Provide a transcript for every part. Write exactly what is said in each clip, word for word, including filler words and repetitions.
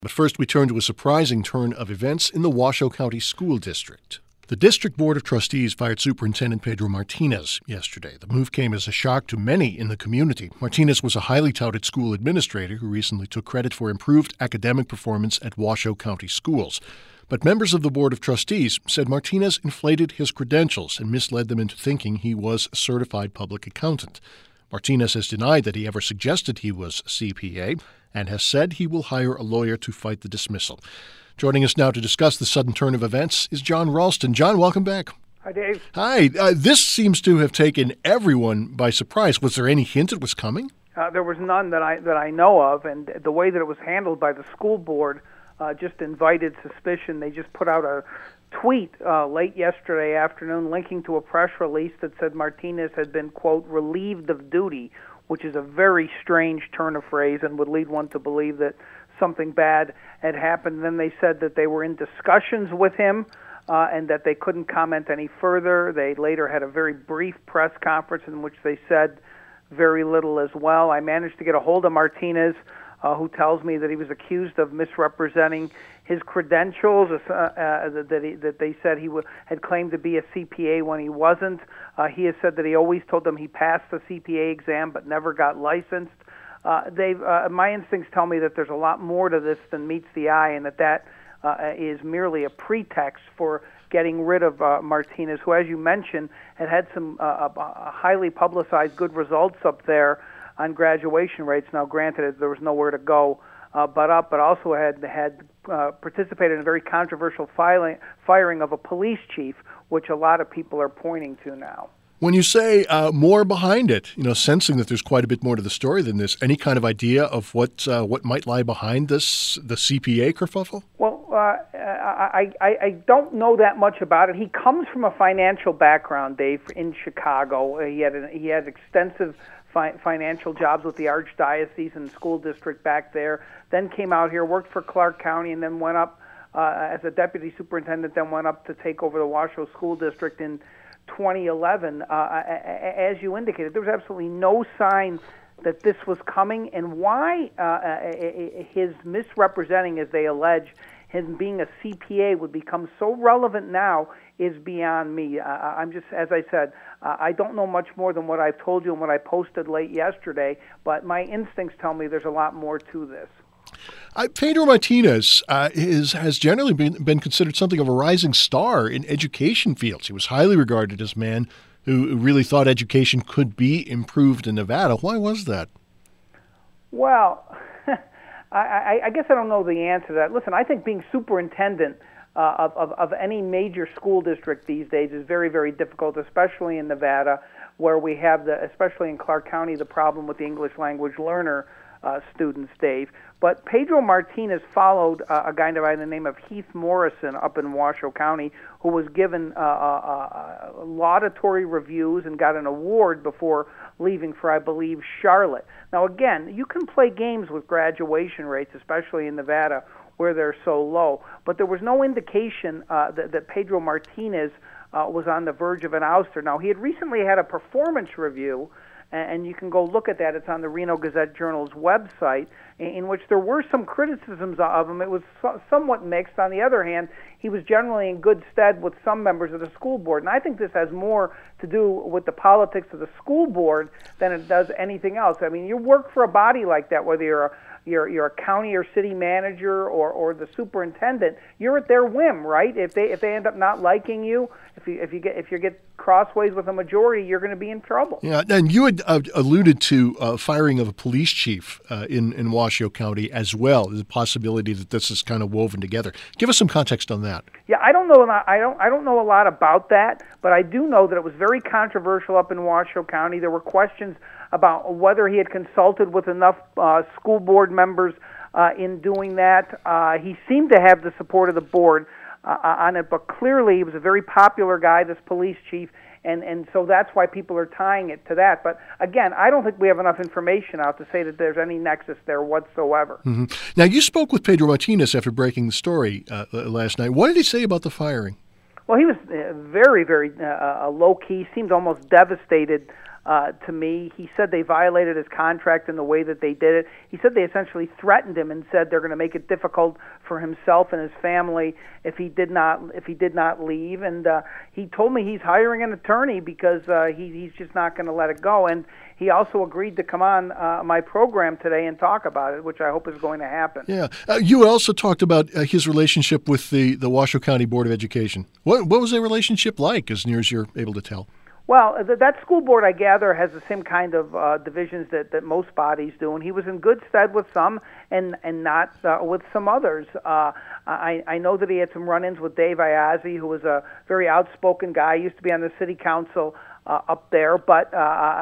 But first, we turn to a surprising turn of events in the Washoe County School District. The District Board of Trustees fired Superintendent Pedro Martinez yesterday. The move came as a shock to many in the community. Martinez was a highly touted school administrator who recently took credit for improved academic performance at Washoe County schools. But members of the Board of Trustees said Martinez inflated his credentials and misled them into thinking he was a certified public accountant. Martinez has denied that he ever suggested he was a C P A and has said he will hire a lawyer to fight the dismissal. Joining us now to discuss the sudden turn of events is John Ralston. John, welcome back. Hi, Dave. Hi. Uh, this seems to have taken everyone by surprise. Was there any hint it was coming? Uh, there was none that I that I know of, and the way that it was handled by the school board uh, just invited suspicion. They just put out a tweet uh, late yesterday afternoon linking to a press release that said Martinez had been, quote, relieved of duty, which is a very strange turn of phrase and would lead one to believe that something bad had happened. Then they said that they were in discussions with him uh, and that they couldn't comment any further. They later had a very brief press conference in which they said very little as well. I managed to get a hold of Martinez, uh, who tells me that he was accused of misrepresenting his credentials, uh, uh, that, he, that they said he w- had claimed to be a C P A when he wasn't. Uh, he has said that he always told them he passed the C P A exam but never got licensed. Uh, they've, uh, my instincts tell me that there's a lot more to this than meets the eye, and that that uh, is merely a pretext for getting rid of uh, Martinez, who, as you mentioned, had had some uh, uh, highly publicized good results up there on graduation rates. Now, granted, there was nowhere to go uh, but up, but also had had uh, participated in a very controversial filing, firing of a police chief, which a lot of people are pointing to now. When you say uh, more behind it, you know, sensing that there's quite a bit more to the story than this, any kind of idea of what uh, what might lie behind this, the C P A kerfuffle? Well, uh, I, I I don't know that much about it. He comes from a financial background, Dave, in Chicago. He had an, he had extensive fi- financial jobs with the Archdiocese and school district back there. Then came out here, worked for Clark County, and then went up uh, as a deputy superintendent. Then went up to take over the Washoe School District in twenty eleven. Uh, as you indicated, there was absolutely no sign that this was coming, and why uh, his misrepresenting, as they allege, him being a C P A would become so relevant now is beyond me. Uh, I'm just, as I said, uh, I don't know much more than what I've told you and what I posted late yesterday, but my instincts tell me there's a lot more to this. Uh, Pedro Martinez uh, is, has generally been, been considered something of a rising star in education fields. He was highly regarded as a man who really thought education could be improved in Nevada. Why was that? Well, I, I, I guess I don't know the answer to that. Listen, I think being superintendent uh, of, of, of any major school district these days is very, very difficult, especially in Nevada, where we have, the, especially in Clark County, the problem with the English language learner Uh, students, Dave. But Pedro Martinez followed uh, a guy by the name of Heath Morrison up in Washoe County, who was given uh, uh, uh, laudatory reviews and got an award before leaving for, I believe, Charlotte. Now, again, you can play games with graduation rates, especially in Nevada, where they're so low. But there was no indication uh, that, that Pedro Martinez uh, was on the verge of an ouster. Now, he had recently had a performance review, and you can go look at that. It's on the Reno Gazette-Journal's website, in which there were some criticisms of him. It was somewhat mixed. On the other hand, he was generally in good stead with some members of the school board. And I think this has more to do with the politics of the school board than it does anything else. I mean, you work for a body like that, whether you're a You're, you're a county or city manager or, or the superintendent. You're at their whim, right? If they if they end up not liking you, if you if you get if you get crossways with a majority, you're going to be in trouble. Yeah, and you had uh, alluded to uh, firing of a police chief uh, in in Washoe County as well. There's a possibility that this is kind of woven together. Give us some context on that. Yeah, I don't know. I don't. I don't know a lot about that, but I do know that it was very controversial up in Washoe County. There were questions about whether he had consulted with enough uh, school board members uh, in doing that. Uh, he seemed to have the support of the board uh, on it, but clearly he was a very popular guy, this police chief, and, and so that's why people are tying it to that. But again, I don't think we have enough information out to say that there's any nexus there whatsoever. Mm-hmm. Now, you spoke with Pedro Martinez after breaking the story uh, last night. What did he say about the firing? Well, he was uh, very, very uh, low-key, seemed almost devastated uh, to me. He said they violated his contract in the way that they did it. He said they essentially threatened him and said they're going to make it difficult for himself and his family if he did not if he did not leave. And uh, he told me he's hiring an attorney because uh, he, he's just not going to let it go. And he also agreed to come on uh, my program today and talk about it, which I hope is going to happen. Yeah. Uh, you also talked about uh, his relationship with the, the Washoe County Board of Education. What, what was their relationship like, as near as you're able to tell? Well, th- that school board, I gather, has the same kind of uh, divisions that, that most bodies do, and he was in good stead with some and, and not uh, with some others. Uh, I, I know that he had some run-ins with Dave Iazzi, who was a very outspoken guy, used to be on the city council uh, up there, but, uh,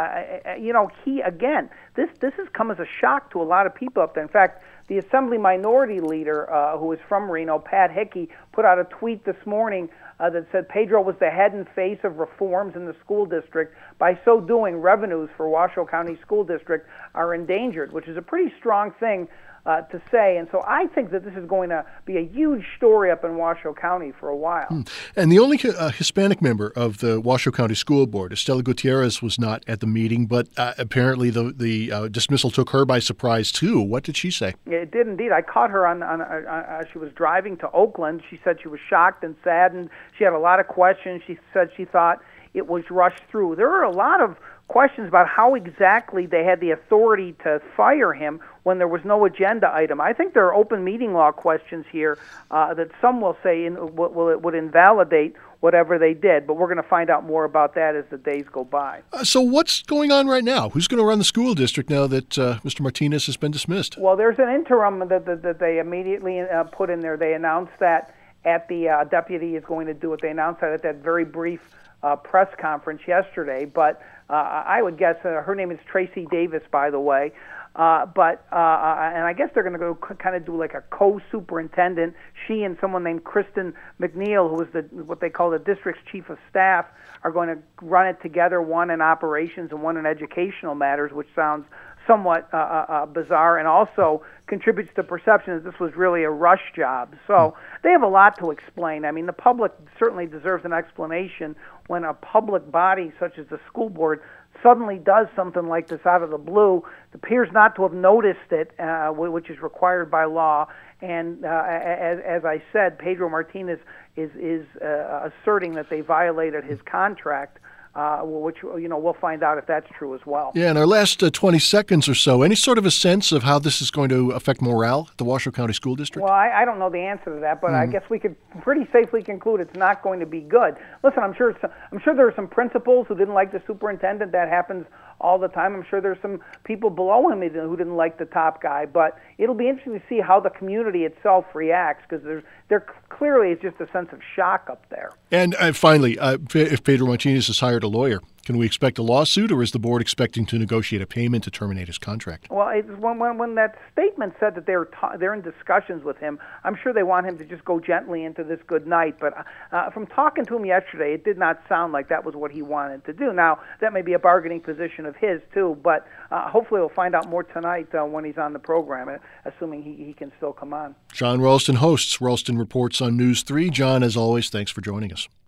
I, you know, he, again, this, this has come as a shock to a lot of people up there. In fact, the Assembly Minority Leader, uh, who is from Reno, Pat Hickey, put out a tweet this morning uh, that said Pedro was the head and face of reforms in the school district. By so doing, revenues for Washoe County School District are endangered, which is a pretty strong thing uh, to say. And so I think that this is going to be a huge story up in Washoe County for a while. Hmm. And the only uh, Hispanic member of the Washoe County School Board, Estela Gutierrez, was not at the meeting, but uh, apparently the, the uh, dismissal took her by surprise, too. What did she say? It did indeed. I caught her on, on, on uh, she was driving to Oakland. She said she was shocked and saddened. She had a lot of questions. She said she thought it was rushed through. There are a lot of questions about how exactly they had the authority to fire him when there was no agenda item. I think there are open meeting law questions here uh, that some will say in, will, will, would invalidate whatever they did, but we're going to find out more about that as the days go by. Uh, so what's going on right now? Who's going to run the school district now that uh, Mister Martinez has been dismissed? Well, there's an interim that, that, that they immediately uh, put in there. They announced that at the uh, deputy is going to do it. They announced that at that very brief uh, press conference yesterday, but uh, I would guess uh, her name is Tracy Davis, by the way. Uh, but uh, and I guess they're going to go c- kind of do like a co-superintendent. She and someone named Kristen McNeil, who is the what they call the district's chief of staff, are going to run it together. One in operations and one in educational matters, which sounds somewhat uh, uh, bizarre, and also contributes to perception that this was really a rush job. So they have a lot to explain. I mean, the public certainly deserves an explanation when a public body such as the school board suddenly does something like this out of the blue. It appears not to have noticed it, uh, which is required by law. And uh, as, as I said, Pedro Martinez is, is uh, asserting that they violated his contract. Uh, which, you know, we'll find out if that's true as well. Yeah, in our last uh, twenty seconds or so, any sort of a sense of how this is going to affect morale at the Washoe County School District? Well, I, I don't know the answer to that, but mm-hmm. I guess we could pretty safely conclude it's not going to be good. Listen, I'm sure I'm sure there are some principals who didn't like the superintendent. That happens all the time. I'm sure there's some people below him who didn't like the top guy, but it'll be interesting to see how the community itself reacts, because there's there clearly is just a sense of shock up there. And uh, finally, uh, if Pedro Martinez has hired a lawyer, can we expect a lawsuit, or is the board expecting to negotiate a payment to terminate his contract? Well, it's when, when, when that statement said that they're ta- they're in discussions with him, I'm sure they want him to just go gently into this good night. But uh, from talking to him yesterday, it did not sound like that was what he wanted to do. Now, that may be a bargaining position of his, too, but uh, hopefully we'll find out more tonight uh, when he's on the program, assuming he, he can still come on. John Ralston hosts Ralston Reports on News three. John, as always, thanks for joining us.